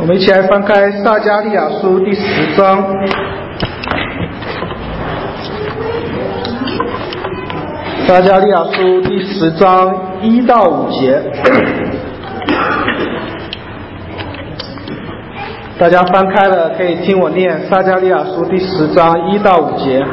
我们一起来翻开撒迦利亚书第10章。撒迦利亚书第10章1到5节。大家翻开了可以听我念撒迦利亚书第10章1到5节。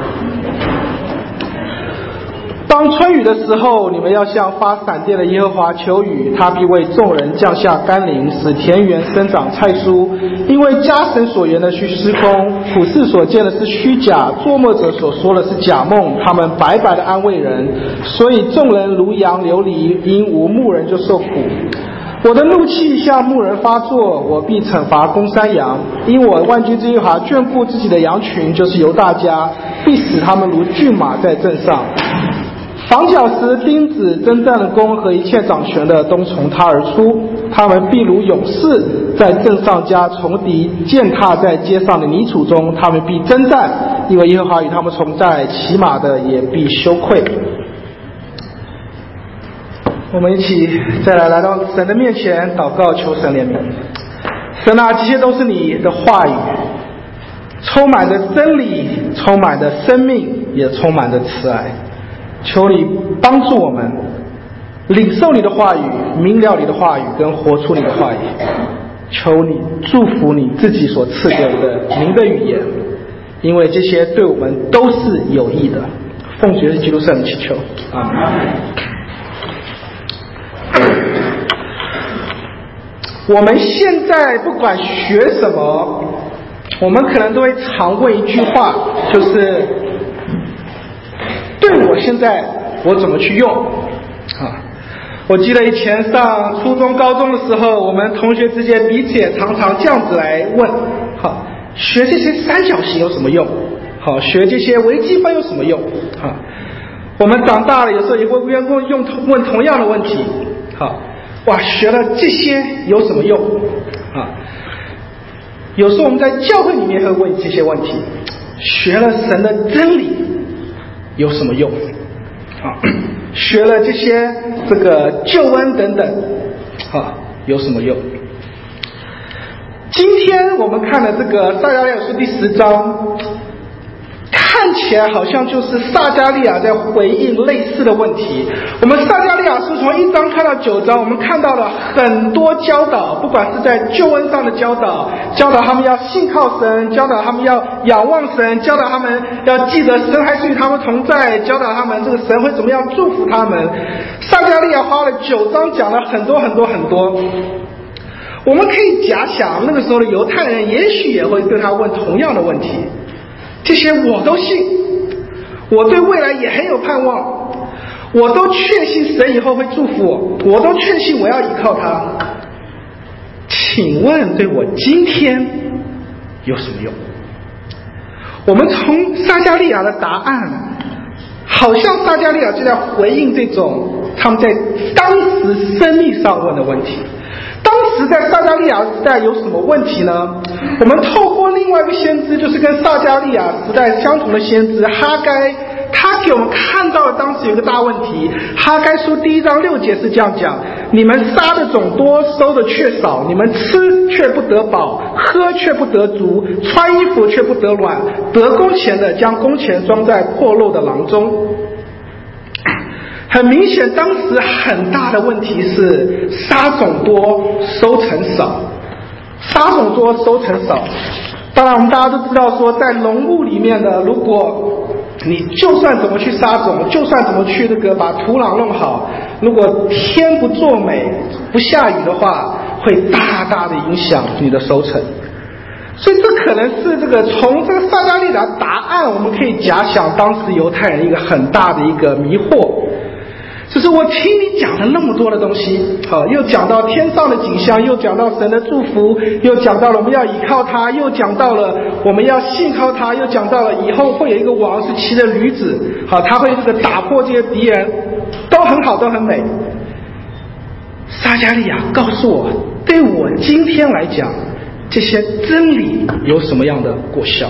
当春雨的时候，你们要向发闪电的耶和华求雨，他必为众人降下甘霖，使田园生长菜蔬。因为家神所言的是虚空，普世所见的是虚假，作梦者所说的是假梦，他们白白的安慰人，所以众人如羊流离，因无牧人就受苦。我的怒气向牧人发作，我必惩罚公山羊，因我万军之耶和华眷顾自己的羊群，就是犹大家，必使他们如骏马在阵上。防角石、钉子、征战的弓和一切掌权的都从他而出，他们必如勇士在阵上加从敌，践踏在街上的泥土中，他们必征战，因为耶和华与他们同在，骑马的也必羞愧。我们一起再来到神的面前祷告，求神怜悯。神啊，这些都是你的话语，充满着真理，充满着生命，也充满着慈爱。求你帮助我们领受你的话语，明了你的话语，跟活出你的话语。求你祝福你自己所赐给的您的语言，因为这些对我们都是有益的。奉主耶稣基督圣名祈求，阿们。我们现在不管学什么，我们可能都会常问一句话，就是对我现在我怎么去用啊？我记得以前上初中高中的时候，我们同学之间彼此也常常这样子来问，好，学这些三角形有什么用？好，学这些微积分有什么用？啊，我们长大了有时候也会问同样的问题，好，哇，学了这些有什么用？啊，有时候我们在教会里面会问这些问题，学了神的真理有什么用？啊，学了这些救恩等等，啊，有什么用？今天我们看了撒迦利亚书第10章，看起来好像就是撒迦利亚在回应类似的问题。我们撒迦利亚书从1章看到9章，我们看到了很多教导，不管是在救恩上的教导，教导他们要信靠神，教导他们要仰望神，教导他们要记得神还是与他们同在，教导他们神会怎么样祝福他们。撒迦利亚花了9章讲了很多。我们可以假想那个时候的犹太人也许也会对他问同样的问题，这些我都信，我对未来也很有盼望，我都确信神以后会祝福我，我都确信我要依靠他，请问对我今天有什么用？我们从撒迦利亚的答案，好像撒迦利亚就在回应这种他们在当时生命上问的问题。当时在撒迦利亚时代有什么问题呢？我们透过另外一个先知，就是跟撒迦利亚时代相同的先知哈该，他给我们看到了当时有一个大问题。哈该书第1章6节是这样讲：你们撒的种多，收的却少，你们吃却不得饱，喝却不得足，穿衣服却不得暖，得工钱的将工钱装在破漏的囊中。很明显，当时很大的问题是撒种多，收成少。撒种多，收成少。当然，我们大家都知道说，在农务里面的，如果你就算怎么去撒种，就算怎么去把土壤弄好，如果天不作美，不下雨的话，会大大的影响你的收成。所以这可能是从撒迦利亚的答案，我们可以假想当时犹太人一个很大的一个迷惑。就是我听你讲了那么多的东西，又讲到天上的景象，又讲到神的祝福，又讲到了我们要依靠他，又讲到了我们要信靠他，又讲到了以后会有一个王是骑着驴子，他会打破这些敌人，都很好，都很美。撒迦利亚告诉我，对我今天来讲，这些真理有什么样的果效？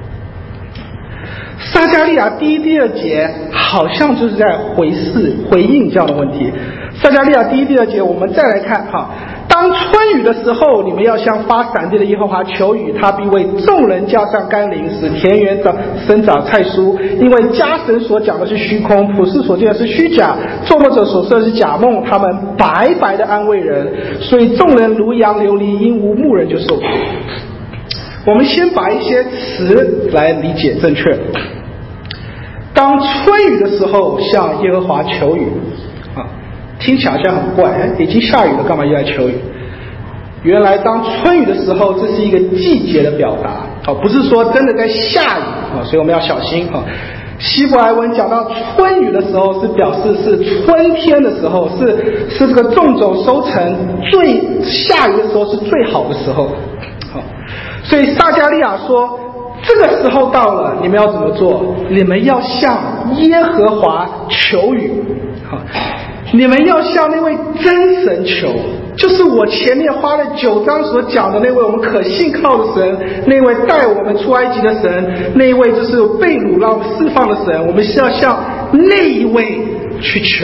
撒迦利亚第1、第2节好像就是在回应这样的问题。撒迦利亚第1、第2节我们再来看， 当春雨的时候，你们要向发闪电的耶和华求雨，他必为众人加上甘霖，使田园生长菜蔬。因为家神所讲的是虚空，普世所见的是虚假，做梦者所说的是假梦，他们白白的安慰人，所以众人如羊流离，因无牧人就受苦。我们先把一些词来理解正确。当春雨的时候，向耶和华求雨听起来好像很怪，已经下雨了，干嘛又来求雨？原来当春雨的时候，这是一个季节的表达，不是说真的在下雨，所以我们要小心。希伯来文讲到春雨的时候，是表示是春天的时候，是这个种种收成最下雨的时候是最好的时候。所以撒迦利亚说，这个时候到了，你们要怎么做？你们要向耶和华求雨。你们要向那位真神求，就是我前面花了9章所讲的那位我们可信靠的神，那位带我们出埃及的神，那一位就是被掳让释放的神，我们是要向那一位去求。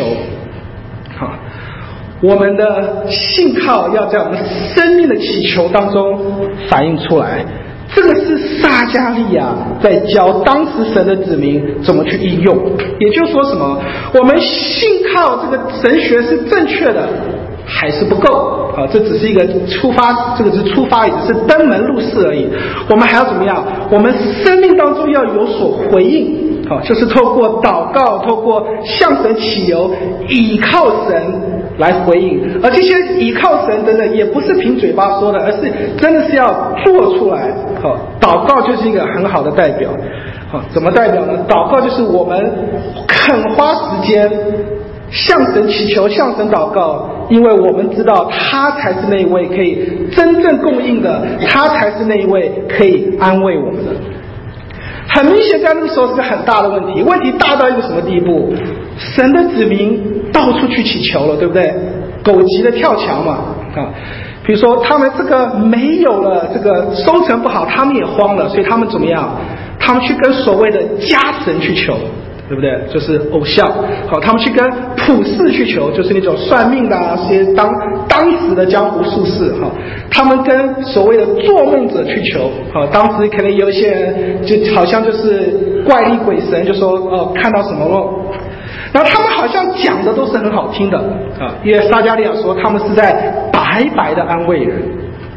我们的信靠要在我们生命的祈求当中反映出来。这个是撒迦利亚在教当时神的子民怎么去应用，也就是说什么？我们信靠这个神学是正确的，还是不够这只是一个出发，这个是出发，也只是登门入室而已。我们还要怎么样？我们生命当中要有所回应就是透过祷告，透过向神祈求，倚靠神来回应。而这些倚靠神等等，也不是凭嘴巴说的，而是真的是要做出来。祷告就是一个很好的代表。怎么代表呢？祷告就是我们肯花时间向神祈求，向神祷告，因为我们知道他才是那一位可以真正供应的，他才是那一位可以安慰我们的。很明显在那个时候是个很大的问题，问题大到一个什么地步？神的子民到处去祈求了，对不对？狗急的跳墙嘛比如说他们这个没有了，这个收成不好，他们也慌了，所以他们怎么样？他们去跟所谓的家神去求，对不对？就是偶像。他们去跟普世去求，就是那种算命的这些当时的江湖术士他们跟所谓的做梦者去求当时可能有一些人就好像就是怪力鬼神，就说看到什么梦，然后他们好像讲的都是很好听的因为撒迦利亚说他们是在白白的安慰人。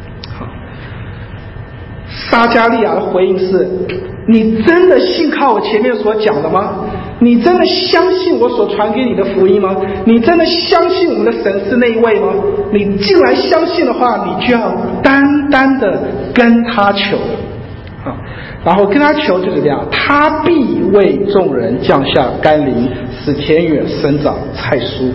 撒迦利亚的回应是：你真的信靠我前面所讲的吗？你真的相信我所传给你的福音吗？你真的相信我们的神是那一位吗？你既然相信的话，你就要单单的跟他求然后跟他求就是这样，他必为众人降下甘霖，使田园生长菜蔬。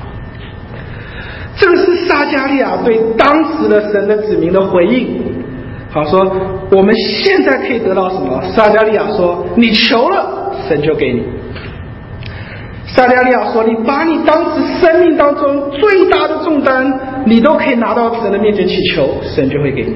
这个是撒迦利亚对当时的神的子民的回应。说我们现在可以得到什么？撒迦利亚说：你求了，神就给你。撒迦利亚说：你把你当时生命当中最大的重担，你都可以拿到神的面前祈求，神就会给你。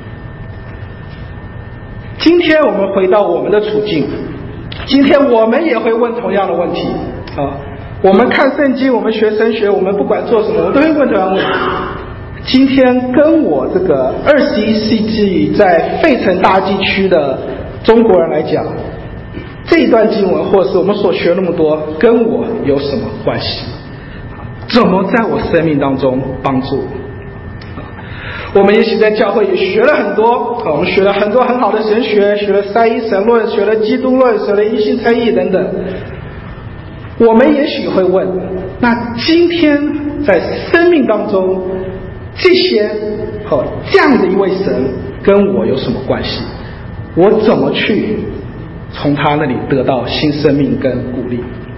今天我们回到我们的处境，今天我们也会问同样的问题我们看圣经，我们学神学，我们不管做什么，我们都会问同样的问题。今天跟我这个21世纪在费城大地区的中国人来讲，这一段经文或者是我们所学那么多，跟我有什么关系？怎么在我生命当中帮助我？我们也许在教会也学了很多我们学了很多很好的神学，学了三一神论，学了基督论，学了一心称义等等。我们也许会问，那今天在生命当中这些这样的一位神跟我有什么关系？我怎么去从他那里得到新生命跟鼓励？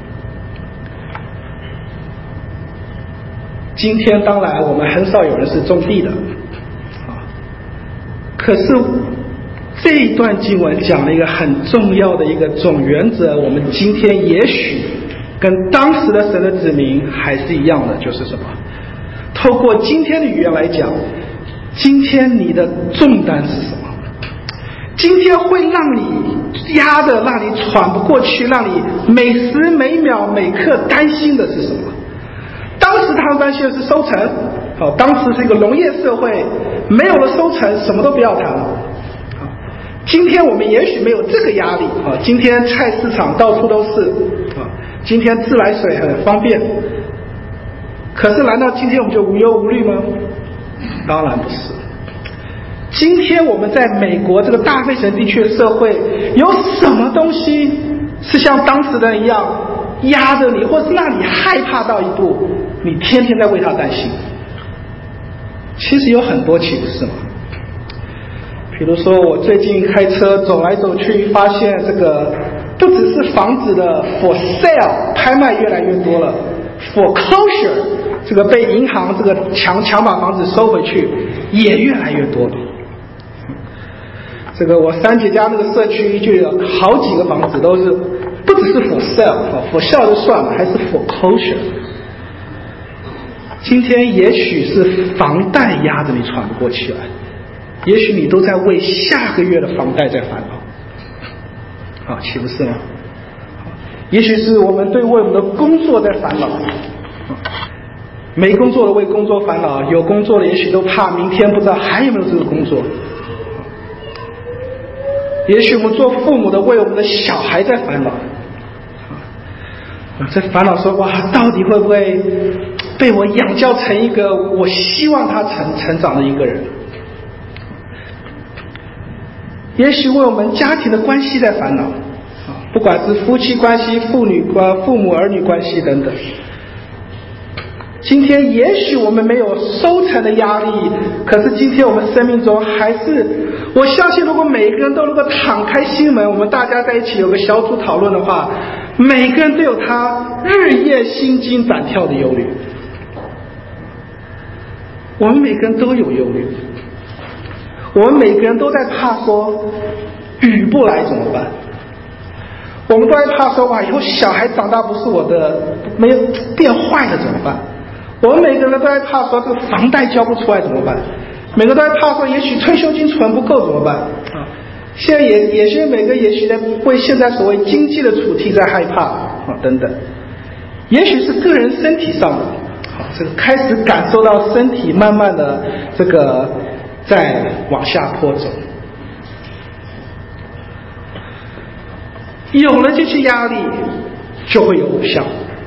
今天当然我们很少有人是种地的可是这一段经文讲了一个很重要的一个总原则，我们今天也许跟当时的神的子民还是一样的，就是什么？透过今天的语言来讲，今天你的重担是什么？今天会让你压的，让你喘不过去，让你每时每秒每刻担心的是什么？当时他们担心的是收成， 当时是一个农业社会，没有了收成，什么都不要谈了。今天我们也许没有这个压力今天菜市场到处都是今天自来水很方便，可是难道今天我们就无忧无虑吗？当然不是。今天我们在美国这个大费城地区的社会，有什么东西是像当时的人一样压着你，或是让你害怕到一步你天天在为他担心？其实有很多，岂不是吗？比如说我最近开车走来走去，发现这个不只是房子的 for sale 拍卖越来越多了， foreclosure 这个被银行这个强把房子收回去也越来越多了。这个我三姐家那个社区就有好几个房子都是不只是 for sale，for sale 就算了，还是 foreclosure。今天也许是房贷压着你喘不过气来，也许你都在为下个月的房贷在烦恼，岂不是吗？也许是我们为我们的工作在烦恼，没工作的为工作烦恼，有工作的也许都怕明天不知道还有没有这个工作。也许我们做父母的为我们的小孩在烦恼，在烦恼说哇，到底会不会被我养教成一个我希望他成长的一个人？也许为我们家庭的关系在烦恼，不管是夫妻关系、父母儿女关系等等。今天也许我们没有收成的压力，可是今天我们生命中还是，我相信如果每个人都能够敞开心门，我们大家在一起有个小组讨论的话，每个人都有他日夜心惊胆跳的忧虑。我们每个人都有忧虑，我们每个人都在怕说雨不来怎么办，我们都在怕说哇，以后小孩长大不是我的，没有变坏了怎么办？我们每个人都在怕说这个房贷交不出来怎么办？每个人都在怕说也许退休金存不够怎么办？现在也许每个也许在为现在所谓经济的处境在害怕等等。也许是个人身体上的这个开始感受到身体慢慢的这个在往下坡走。有了这些压力，就会有偶像。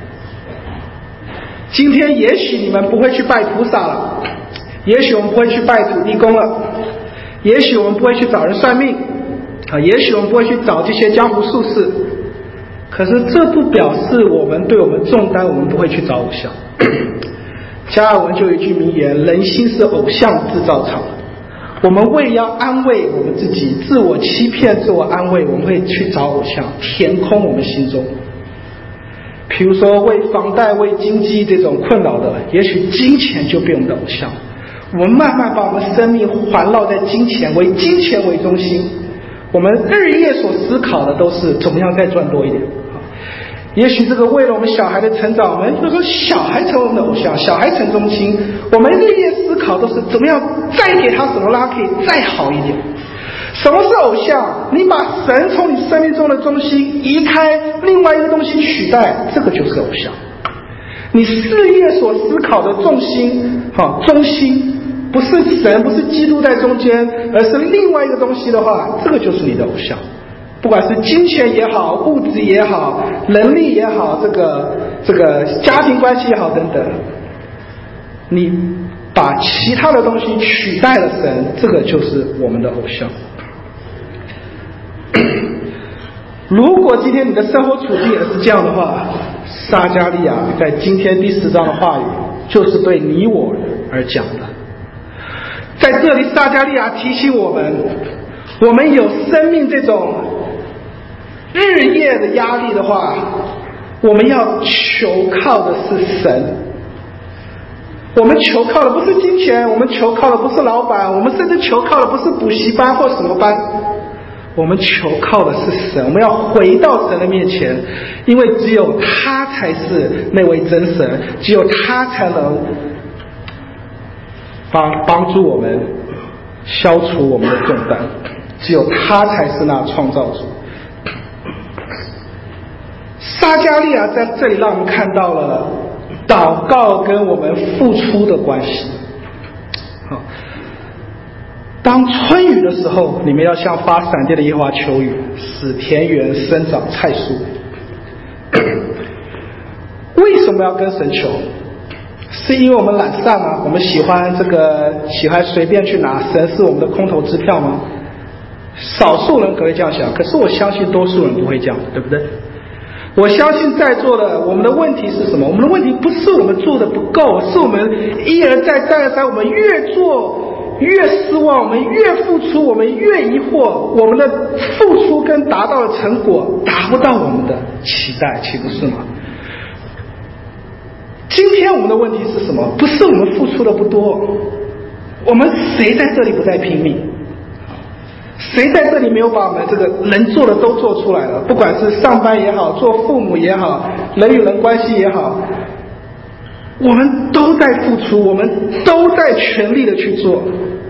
今天也许你们不会去拜菩萨了，也许我们不会去拜土地公了，也许我们不会去找人算命也许我们不会去找这些江湖术士，可是这不表示我们对我们重担我们不会去找偶像。加尔文就有一句名言，人心是偶像制造厂。我们为要安慰我们自己，自我欺骗自我安慰，我们会去找偶像填空我们心中。比如说为房贷为经济这种困扰的，也许金钱就变我们的偶像，我们慢慢把我们生命环绕在金钱为中心，我们日夜所思考的都是怎么样再赚多一点。也许这个为了我们小孩的成长，我们就说小孩成为我们的偶像，小孩成中心，我们日夜思考都是怎么样再给他什么让他可以再好一点。什么是偶像？你把神从你生命中的中心移开，另外一个东西取代，这个就是偶像。你事业所思考的重心中心不是神，不是基督在中间，而是另外一个东西的话，这个就是你的偶像。不管是金钱也好，物质也好，能力也好，这个家庭关系也好等等，你把其他的东西取代了神，这个就是我们的偶像。如果今天你的生活处境也是这样的话，撒迦利亚在今天第10章的话语就是对你我而讲的。在这里撒迦利亚提醒我们，我们有生命这种日夜的压力的话，我们要求靠的是神。我们求靠的不是金钱，我们求靠的不是老板，我们甚至求靠的不是补习班或什么班，我们求靠的是神。我们要回到神的面前，因为只有他才是那位真神，只有他才能帮助我们消除我们的重担，只有他才是那创造主。撒迦利亚在这里让我们看到了祷告跟我们付出的关系。 当春雨的时候，你们要向发闪电的耶和华求雨，使田园生长菜蔬。为什么要跟神求？是因为我们懒散吗？我们喜欢随便去拿，神是我们的空头支票吗？少数人可以这样想，可是我相信多数人不会这样，对不对？我相信在座的我们的问题是什么？我们的问题不是我们做的不够，是我们一而再再而三，我们越做越失望，我们越付出我们越疑惑，我们的付出跟达到的成果达不到我们的期待，岂不是吗？今天我们的问题是什么？不是我们付出的不多，我们谁在这里不再拼命？谁在这里没有把我们这个能做的都做出来了？不管是上班也好，做父母也好，人与人关系也好，我们都在付出，我们都在全力的去做。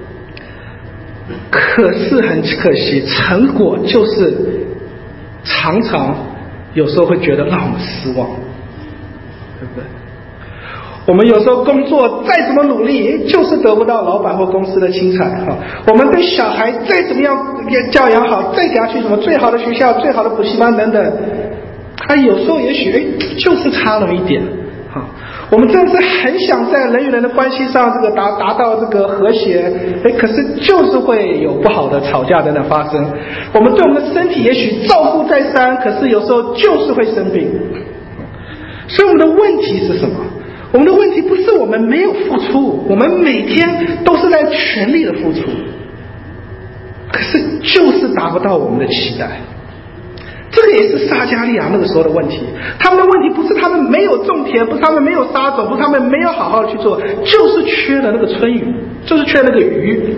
可是很可惜，成果就是常常有时候会觉得让我们失望，对不对？我们有时候工作再怎么努力，就是得不到老板或公司的青睐哈。我们对小孩再怎么样教养好，再给他去什么最好的学校、最好的补习班等等，他有时候也许就是差那么一点哈。我们真的是很想在人与人的关系上这个达到这个和谐，可是就是会有不好的吵架等等发生。我们对我们的身体也许照顾再三，可是有时候就是会生病。所以我们的问题是什么？我们的问题不是我们没有付出，我们每天都是在全力的付出，可是就是达不到我们的期待。这个也是撒迦利亚那个时候的问题。他们的问题不是他们没有种田，不是他们没有撒种，不是他们没有好好去做，就是缺了那个春雨，就是缺那个雨。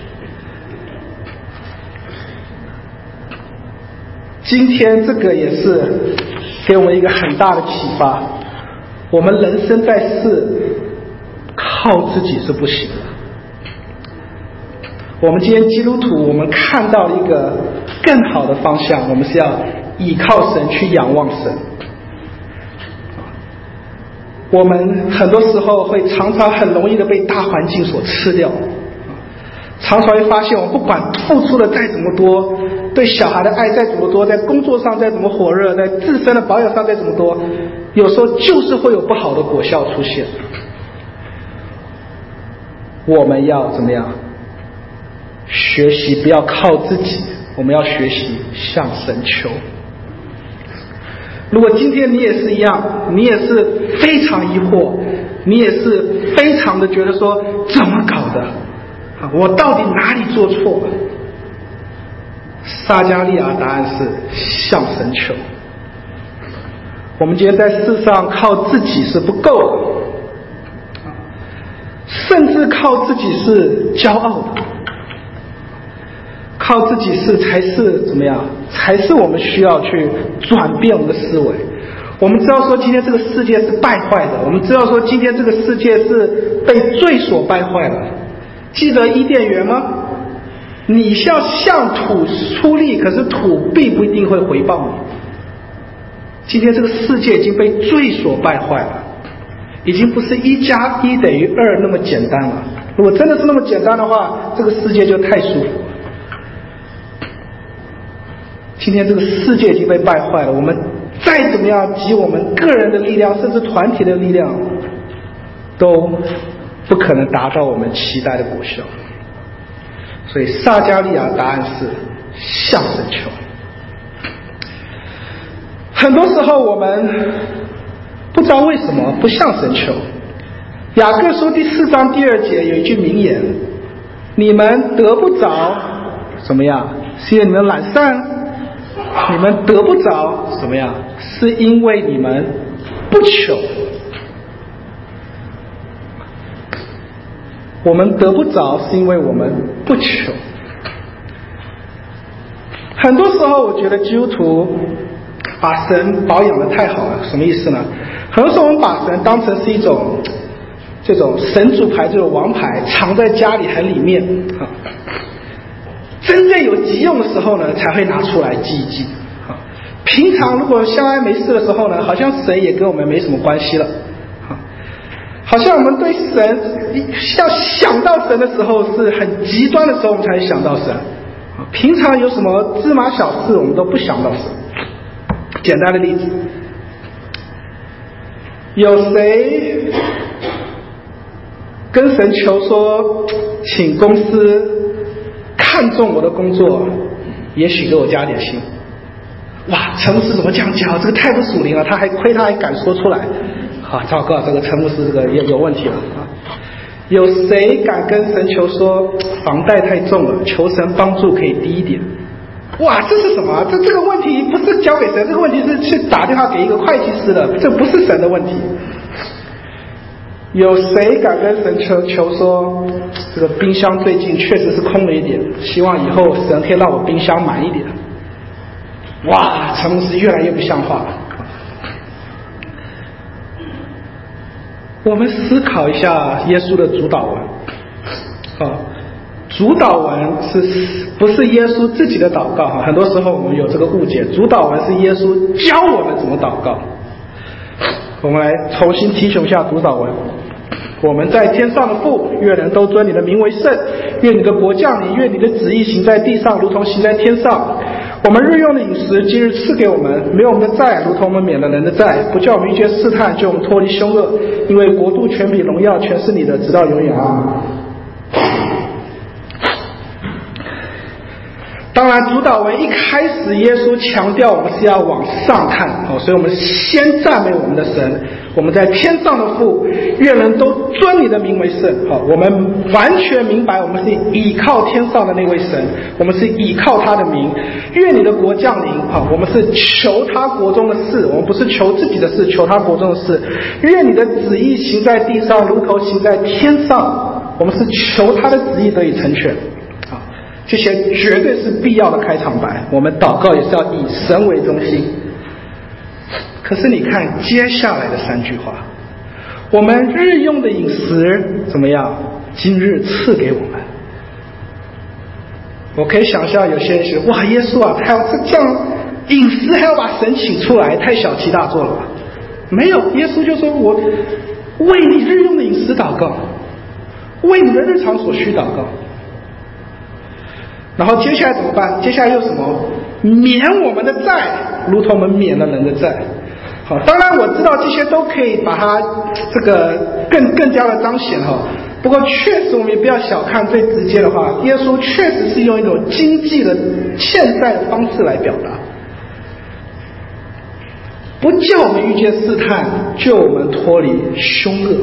今天这个也是给我们一个很大的启发。我们人生在世，靠自己是不行的。我们今天基督徒，我们看到一个更好的方向，我们是要倚靠神，去仰望神。我们很多时候会常常很容易的被大环境所吃掉，常常会发现，我们不管付出的再怎么多，对小孩的爱再怎么多，在工作上再怎么火热，在自身的保养上再怎么多，有时候就是会有不好的果效出现。我们要怎么样？学习不要靠自己，我们要学习向神求。如果今天你也是一样，你也是非常疑惑，你也是非常的觉得说怎么搞的，我到底哪里做错了？撒迦利亚答案是向神求。我们今天在世上靠自己是不够的，甚至靠自己是骄傲的，靠自己才是怎么样？才是我们需要去转变我们的思维。我们知道说今天这个世界是败坏的，我们知道说今天这个世界是被罪所败坏的。记得伊甸园吗？你要向土出力，可是土并不一定会回报你。今天这个世界已经被罪所败坏了，已经不是1+1=2那么简单了。如果真的是那么简单的话，这个世界就太舒服了。今天这个世界已经被败坏了，我们再怎么样集我们个人的力量，甚至团体的力量，都不可能达到我们期待的果效。所以撒迦利亚答案是向神求。很多时候我们不知道为什么不向神求。雅各书第4章第2节有一句名言：你们得不着怎么样？是因为你们懒散。你们得不着怎么样？是因为你们不求。我们得不着是因为我们不求。很多时候我觉得基督徒把神保养得太好了。什么意思呢？很多时候我们把神当成是一种这种神主牌，这种王牌，藏在家里很里面啊。真正有急用的时候呢，才会拿出来记一记。平常如果相安没事的时候呢，好像神也跟我们没什么关系了。 好像我们对神要想到神的时候是很极端的时候，我们才想到神。平常有什么芝麻小事，我们都不想到神。简单的例子，有谁跟神求说，请公司看中我的工作，也许给我加点薪？哇，陈牧师怎么这样讲？这个太不属灵了，他还敢说出来。好，糟糕，这个陈牧师这个也有问题了啊！有谁敢跟神求说房贷太重了，求神帮助可以低一点？哇，这是什么？这个问题不是交给神，这个问题是去打电话给一个会计师的，这不是神的问题。有谁敢跟神求说，这个冰箱最近确实是空了一点，希望以后神可以让我冰箱满一点？哇，陈牧师越来越不像话了。我们思考一下耶稣的主导文，主导文不是耶稣自己的祷告？很多时候我们有这个误解，主导文是耶稣教我们怎么祷告。我们来重新提醒一下主导文：我们在天上的父，愿人都尊你的名为圣，愿你的国降临，愿你的旨意行在地上，如同行在天上。我们日用的饮食今日赐给我们，免我们的债，如同我们免了人的债，不叫我们遇见试探，救我们脱离凶恶。因为国度、权柄、荣耀全是你的，直到永远啊！当然，主导文一开始，耶稣强调我们是要往上看，所以我们先赞美我们的神。我们在天上的父，愿人都尊你的名为圣。我们完全明白，我们是倚靠天上的那位神，我们是倚靠他的名。愿你的国降临，我们是求他国中的事，我们不是求自己的事，求他国中的事。愿你的旨意行在地上，如同行在天上，我们是求他的旨意得以成全。这些绝对是必要的开场白，我们祷告也是要以神为中心。可是你看接下来的3句话，我们日用的饮食怎么样？今日赐给我们。我可以想象有些人说，哇，耶稣啊，他要这样饮食还要把神请出来，太小题大做了吧？没有，耶稣就说，我为你日用的饮食祷告，为你的日常所需祷告。然后接下来怎么办？接下来又什么？免我们的债，如同我们免了人的债。好，当然我知道这些都可以把它这个更加的彰显哈。不过确实我们也不要小看最直接的话，耶稣确实是用一种经济的欠债的方式来表达，不叫我们遇见试探，救我们脱离凶恶。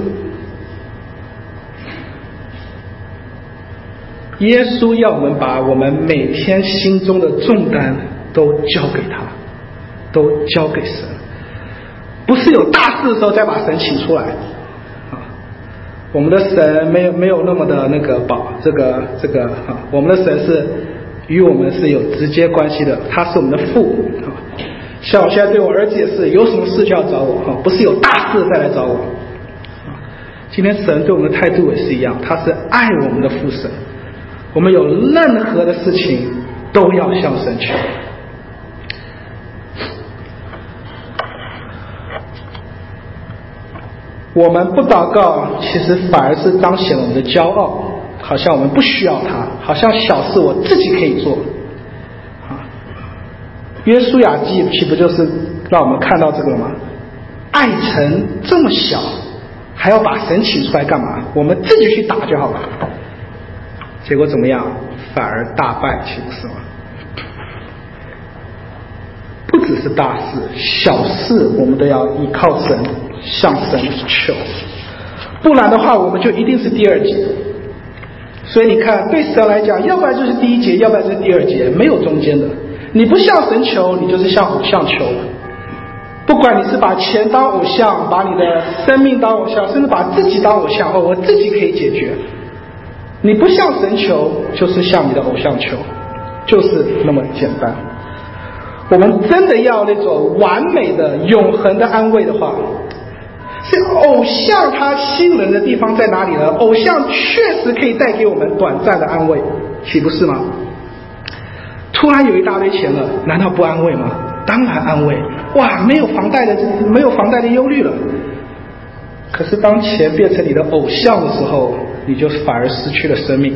耶稣要我们把我们每天心中的重担都交给他，都交给神，不是有大事的时候再把神请出来啊。我们的神没有那么的那个我们的神是与我们是有直接关系的，他是我们的父啊。像我现在对我儿子也是，有什么事就要找我啊，不是有大事再来找我啊。今天神对我们的态度也是一样，他是爱我们的父神。我们有任何的事情都要向神求。我们不祷告，其实反而是彰显了我们的骄傲，好像我们不需要他，好像小事我自己可以做。约书亚记岂不就是让我们看到这个吗？爱城这么小，还要把神请出来干嘛？我们自己去打就好了。结果怎么样？反而大败，岂不是吗？不只是大事，小事我们都要依靠神，向神求，不然的话我们就一定是第2节。所以你看，对神来讲，要不然就是第1节，要不然就是第2节，没有中间的。你不向神求，你就是向偶像求。不管你是把钱当偶像，把你的生命当偶像，甚至把自己当偶像，我自己可以解决。你不向神求，就是向你的偶像求，就是那么简单。我们真的要那种完美的永恒的安慰的话，是偶像它吸引人的地方在哪里呢？偶像确实可以带给我们短暂的安慰，岂不是吗？突然有一大堆钱了，难道不安慰吗？当然安慰。哇，没有房贷的忧虑了。 可是当钱变成你的偶像的时候，你就反而失去了生命。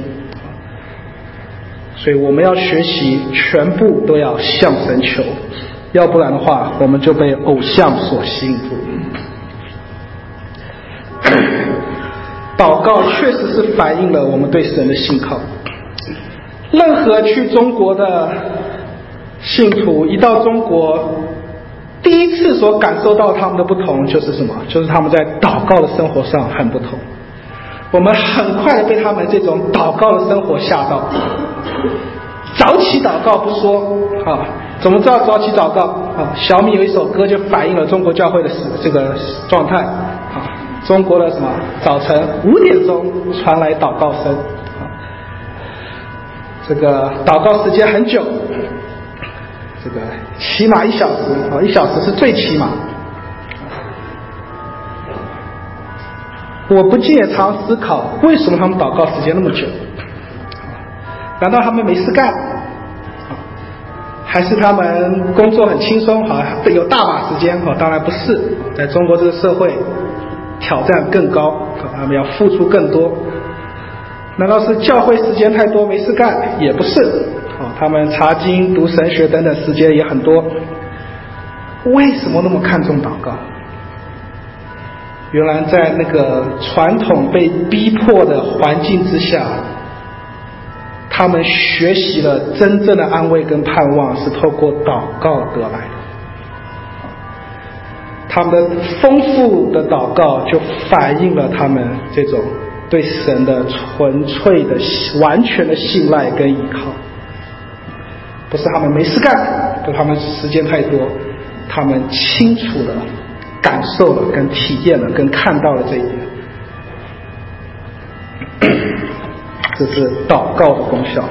所以我们要学习全部都要向神求，要不然的话我们就被偶像所吸引住。祷告确实是反映了我们对神的信靠。任何去中国的信徒一到中国，第一次所感受到他们的不同就是什么？就是他们在祷告的生活上很不同。我们很快的被他们这种祷告的生活吓到。早起祷告不说啊，怎么知道早起祷告啊？小米有一首歌就反映了中国教会的这个状态啊。中国的什么早晨5点钟传来祷告声啊，这个祷告时间很久，这个起码1小时啊，1小时是最起码。我不禁也常思考，为什么他们祷告时间那么久？难道他们没事干？还是他们工作很轻松，好有大把时间？当然不是，在中国这个社会挑战更高，他们要付出更多。难道是教会时间太多没事干？也不是，他们查经读神学等等时间也很多。为什么那么看重祷告？原来在那个传统被逼迫的环境之下，他们学习了真正的安慰跟盼望是透过祷告得来的。他们的丰富的祷告就反映了他们这种对神的纯粹的完全的信赖跟依靠。不是他们没事干，不是他们时间太多，他们清楚了感受了跟体验了跟看到了这一点。这是祷告的功效。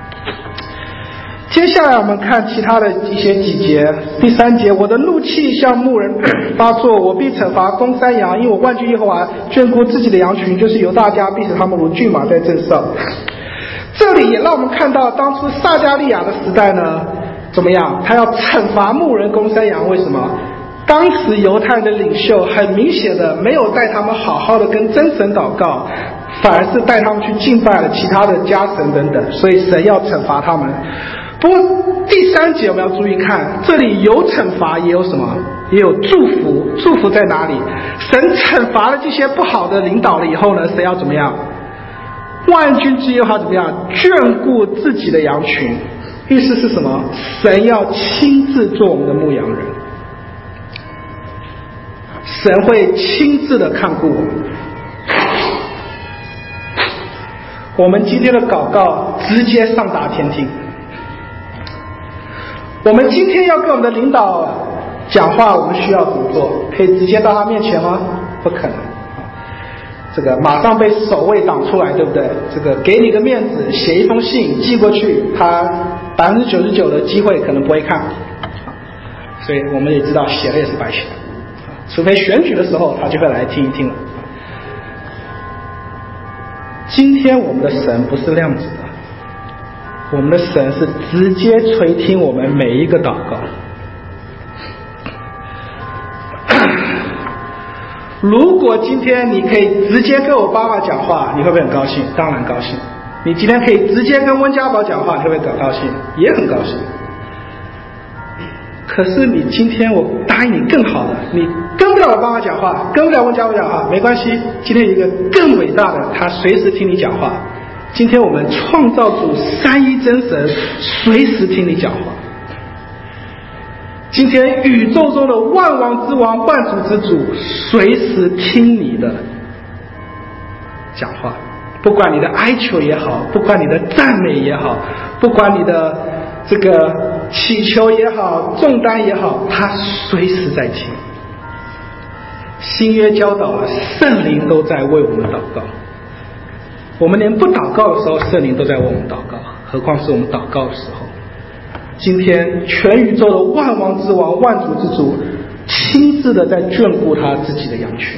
接下来我们看其他的一些几节。第3节，我的怒气向牧人发作，我必惩罚公山羊，因为我万军耶和华眷顾自己的羊群，就是犹大家，必使他们如骏马在阵上。这里也让我们看到当初撒迦利亚的时代呢，怎么样？他要惩罚牧人公山羊，为什么？当时犹太人的领袖很明显的没有带他们好好的跟真神祷告，反而是带他们去敬拜了其他的家神等等，所以神要惩罚他们。不过第3节我们要注意看，这里有惩罚也有什么？也有祝福。祝福在哪里？神惩罚了这些不好的领导了以后呢，神要怎么样？万军之耶和华怎么样？眷顾自己的羊群。意思是什么？神要亲自做我们的牧羊人，神会亲自的看顾我们。我们今天的祷告直接上达天庭。我们今天要跟我们的领导讲话，我们需要怎么做？可以直接到他面前吗？不可能。这个马上被守卫挡出来，对不对？这个给你个面子，写一封信寄过去，他99%的机会可能不会看。所以我们也知道写了也是白写的，除非选举的时候他就会来听一听了。今天我们的神不是量子的，我们的神是直接垂听我们每一个祷告。如果今天你可以直接跟我爸爸讲话，你会不会很高兴？当然高兴。你今天可以直接跟温家宝讲话，你会不会很高兴？也很高兴。可是你今天我答应你更好的，你跟不了我爸爸讲话，跟不了温家宝讲话，没关系。今天有一个更伟大的，他随时听你讲话。今天我们创造主三一真神随时听你讲话。今天宇宙中的万王之王万主之主随时听你的讲话，不管你的哀求也好，不管你的赞美也好，不管你的这个祈求也好，重担也好，他随时在听。新约教导了，圣灵都在为我们祷告。我们连不祷告的时候，圣灵都在为我们祷告，何况是我们祷告的时候。今天全宇宙的万王之王万主之主亲自的在眷顾他自己的羊群。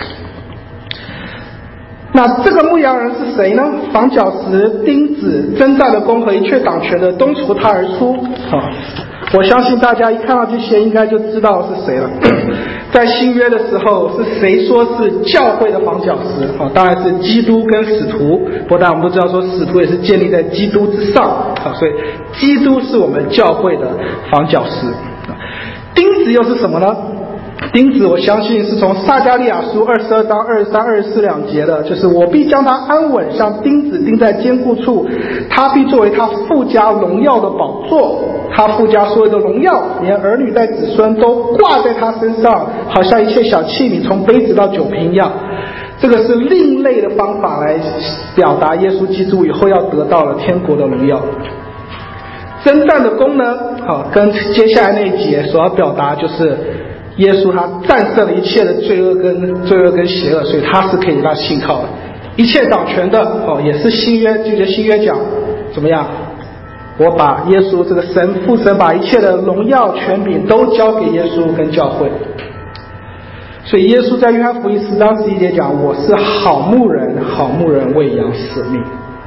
那这个牧羊人是谁呢？防角石、钉子、征战的弓和一切党权的东除他而出。我相信大家一看到这些应该就知道是谁了。 在新约的时候，是谁说是教会的房角石？当然是基督跟使徒。不过，当然我们都知道说，使徒也是建立在基督之上。所以基督是我们教会的房角石。钉子又是什么呢？钉子，我相信是从撒迦利亚书22章23、24两节的，就是我必将他安稳，像钉子钉在坚固处，他必作为他父家荣耀的宝座，他父家所有的荣耀，连儿女带子孙都挂在他身上，好像一切小器皿从杯子到酒瓶一样。这个是另类的方法来表达耶稣基督以后要得到了天国的荣耀。征战的功呢，跟接下来那一节所要表达就是耶稣他战胜了一切的罪恶跟邪恶，所以他是可以让信靠的。一切掌权的也是新约，就着新约讲怎么样？我把耶稣这个父神把一切的荣耀权柄都交给耶稣跟教会。所以耶稣在约翰福音10章11节讲，我是好牧人，好牧人为羊舍命。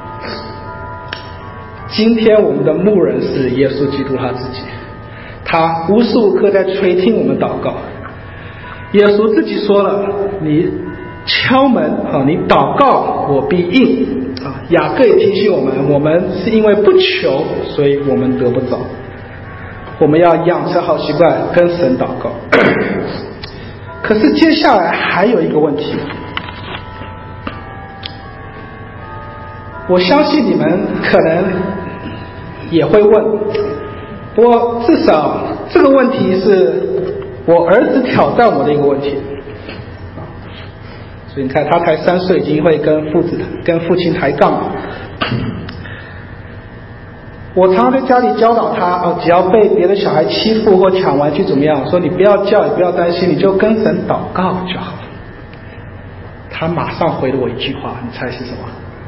今天我们的牧人是耶稣基督他自己，他无时无刻在垂听我们祷告。耶稣自己说了，你敲门你祷告我必应。雅各也提醒我们是因为不求，所以我们得不着。我们要养成好习惯跟神祷告。可是接下来还有一个问题，我相信你们可能也会问，不过至少这个问题是我儿子挑战我的一个问题。所以你看他才3岁，已经会跟父亲抬杠了。我常常在家里教导他，只要被别的小孩欺负或抢玩具怎么样，我说你不要叫也不要担心，你就跟神祷告就好了。他马上回了我一句话，你猜是什么？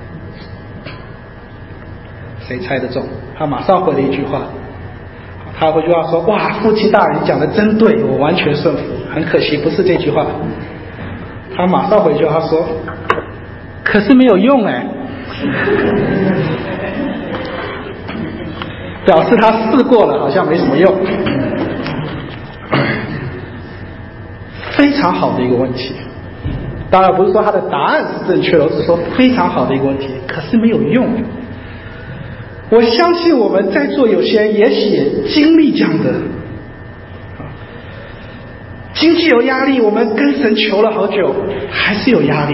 谁猜得中？他马上回了一句话，他回句话说，哇，父亲大人讲的真对，我完全顺服。很可惜不是这句话。他马上回去他说，可是没有用表示他试过了，好像没什么用。非常好的一个问题，当然不是说他的答案是正确的，我只是说非常好的一个问题，可是没有用。我相信我们在座有些人也许经历这样的，经济有压力，我们跟神求了好久，还是有压力。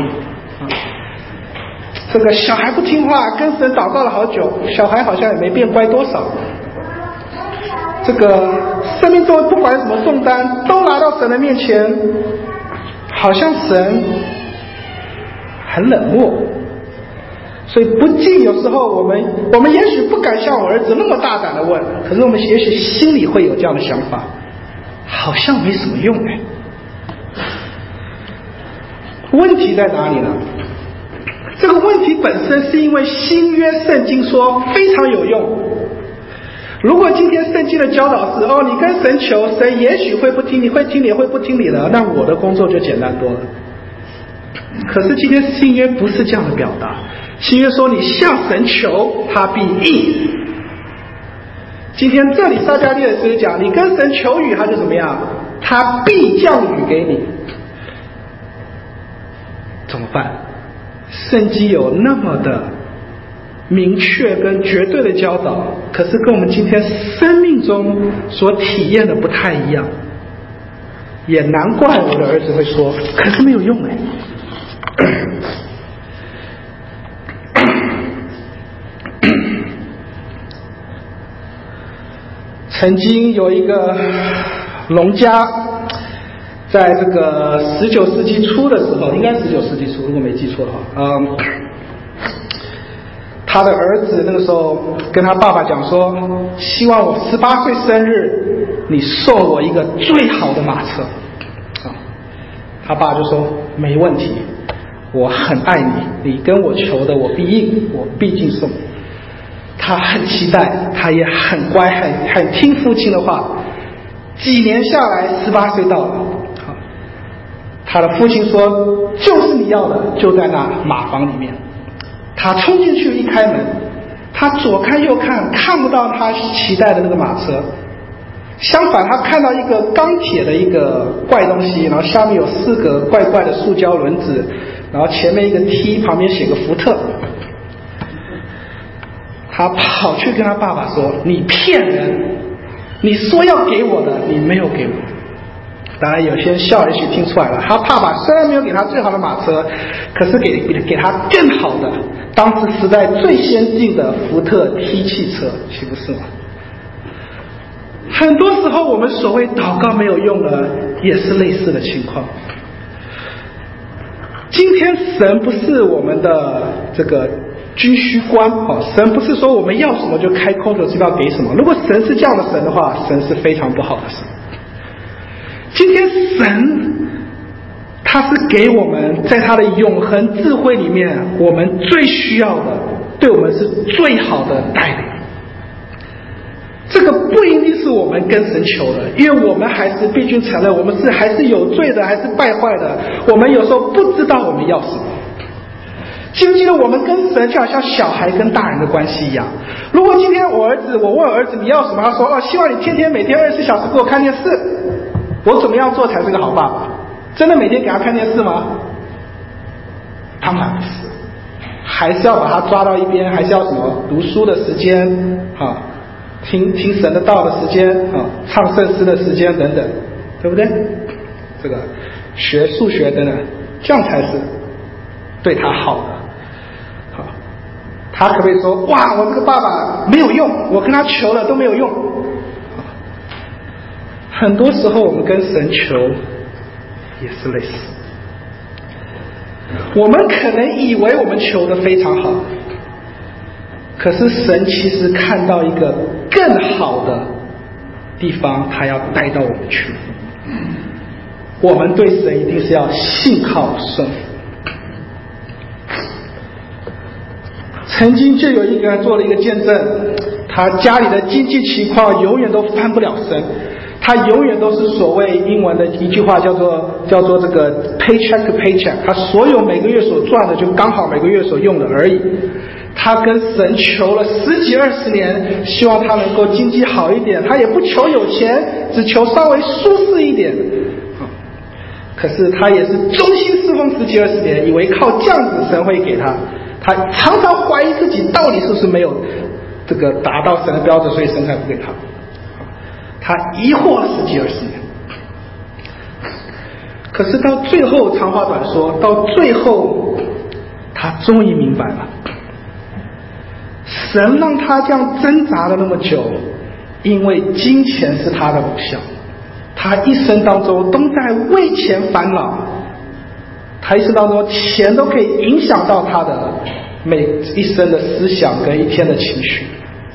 这个小孩不听话，跟神祷告了好久，小孩好像也没变乖多少。这个生命中不管什么重担都拿到神的面前，好像神很冷漠。所以不禁有时候我们也许不敢像我儿子那么大胆的问，可是我们也许心里会有这样的想法，好像没什么用问题在哪里呢？这个问题本身是因为新约圣经说非常有用。如果今天圣经的教导是你跟神求，神也许会不听你，会听你会不听你的，那我的工作就简单多了。可是今天新约不是这样的表达，新约说你向神求，他必应。今天这里撒迦利亚书讲，你跟神求雨，他就怎么样？他必降雨给你。怎么办？圣经有那么的明确跟绝对的教导，可是跟我们今天生命中所体验的不太一样。也难怪我的儿子会说，可是没有用曾经有一个农家，在这个19世纪初的时候，应该19世纪初，如果没记错的话，他的儿子那个时候跟他爸爸讲说，希望我18岁生日，你送我一个最好的马车。他爸就说没问题，我很爱你，你跟我求的我必应，我必定送。他很期待，他也很乖，很听父亲的话。几年下来，18岁到了，他的父亲说就是你要的，就在那马房里面。他冲进去一开门，他左看右看，看不到他期待的那个马车。 相反，他看到一个钢铁的一个怪东西，然后下面有4个怪怪的塑胶轮子，然后前面一个 T， 旁边写个福特。他跑去跟他爸爸说：“你骗人！你说要给我的，你没有给我。”当然，有些人笑，也许听出来了。他爸爸虽然没有给他最好的马车，可是给他更好的，当时时代最先进的福特 T 汽车，岂不是吗？很多时候，我们所谓祷告没有用了，也是类似的情况。今天神不是我们的这个居需官，神不是说我们要什么就开空口知道给什么。如果神是这样的神的话，神是非常不好的神。今天神他是给我们在他的永恒智慧里面我们最需要的，对我们是最好的带领。这个不一定是我们跟神求的，因为我们还是必须承认我们还是有罪的，还是败坏的，我们有时候不知道我们要什么。记不记得我们跟神就好像小孩跟大人的关系一样？如果今天我问儿子你要什么，他说希望你每天24小时给我看电视，我怎么样做才是个好爸爸？真的每天给他看电视吗？当然不是，还是要把他抓到一边，还是要什么读书的时间听神的道的时间唱圣诗的时间等等，对不对？这个学数学等等，这样才是对他好的。他可不可以说哇，我这个爸爸没有用，我跟他求了都没有用？很多时候我们跟神求也是类似，我们可能以为我们求的非常好，可是神其实看到一个更好的地方，他要带到我们去。我们对神一定是要信靠顺服。曾经就有一个人做了一个见证，他家里的经济情况永远都翻不了身，他永远都是所谓英文的一句话叫做这个 paycheck to paycheck， 他所有每个月所赚的就刚好每个月所用的而已。他跟神求了10几20年，希望他能够经济好一点，他也不求有钱，只求稍微舒适一点。可是他也是忠心侍奉10几20年，以为靠这样子神会给他。他常常怀疑自己到底是不是没有这个达到神的标准，所以神才不给他。他疑惑了10几20年。可是到最后，长话短说，到最后他终于明白了，神让他这样挣扎了那么久，因为金钱是他的偶像，他一生当中都在为钱烦恼，他一生当中钱都可以影响到他的每一生的思想跟一天的情绪。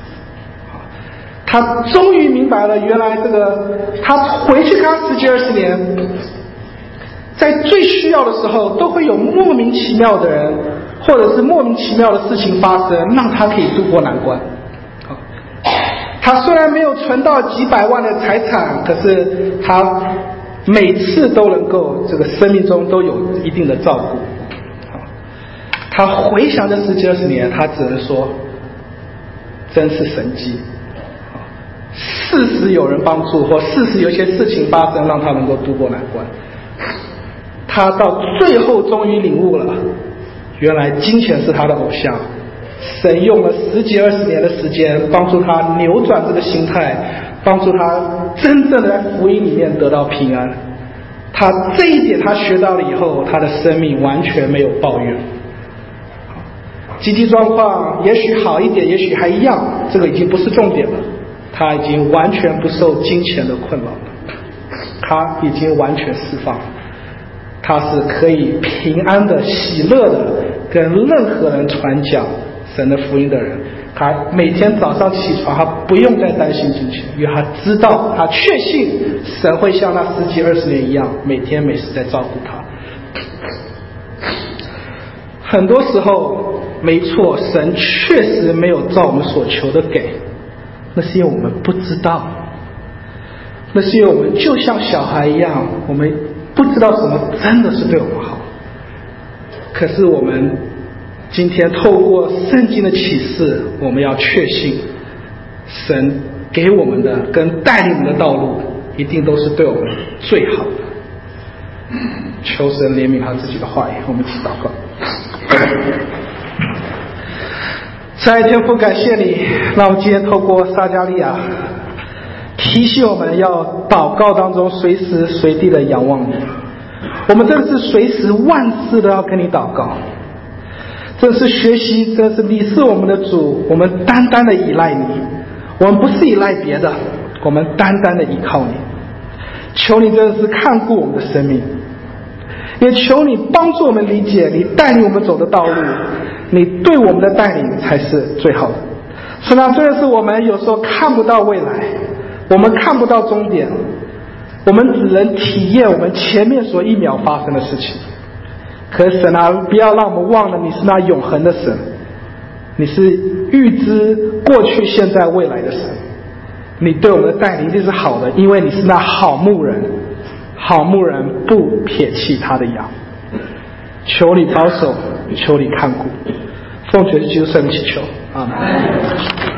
他终于明白了，原来这个他回去看10几20年，在最需要的时候都会有莫名其妙的人或者是莫名其妙的事情发生，让他可以度过难关。他虽然没有存到几百万的财产，可是他每次都能够这个生命中都有一定的照顾。他回想这10几20年，他只能说真是神迹。事实有人帮助，或事实有些事情发生，让他能够度过难关。他到最后终于领悟了，原来金钱是他的偶像。神用了10几20年的时间，帮助他扭转这个心态，帮助他真正的在福音里面得到平安。他这一点他学到了以后，他的生命完全没有抱怨。经济状况也许好一点，也许还一样，这个已经不是重点了。他已经完全不受金钱的困扰了，他已经完全释放了，他是可以平安的、喜乐的跟任何人传讲神的福音的人。他每天早上起床，他不用再担心金钱，因为他知道，他确信神会像那10几20年一样，每天每时在照顾他。很多时候，没错，神确实没有照我们所求的给，那是因为我们不知道，那是因为我们就像小孩一样，我们不知道什么真的是对我们好。可是我们今天透过圣经的启示，我们要确信神给我们的跟带领我们的道路，一定都是对我们最好的。求神怜悯他自己的话语，我们一起祷告。在天父，感谢你，让我们今天透过撒迦利亚提醒我们要祷告当中随时随地的仰望你。我们真的是随时万事都要跟你祷告，真是学习，真是你是我们的主，我们单单的依赖你，我们不是依赖别的，我们单单的依靠你。求你真的是看顾我们的生命，也求你帮助我们理解你带领我们走的道路，你对我们的带领才是最好的。神啊，真的是我们有时候看不到未来，我们看不到终点，我们只能体验我们前面所一秒发生的事情。可是神啊，不要让我们忘了你是那永恒的神，你是预知过去现在未来的神，你对我们的带领一定是好的，因为你是那好牧人，好牧人不撇弃他的羊。求你保守，求你看顾，奉主基督圣名祈求，阿们。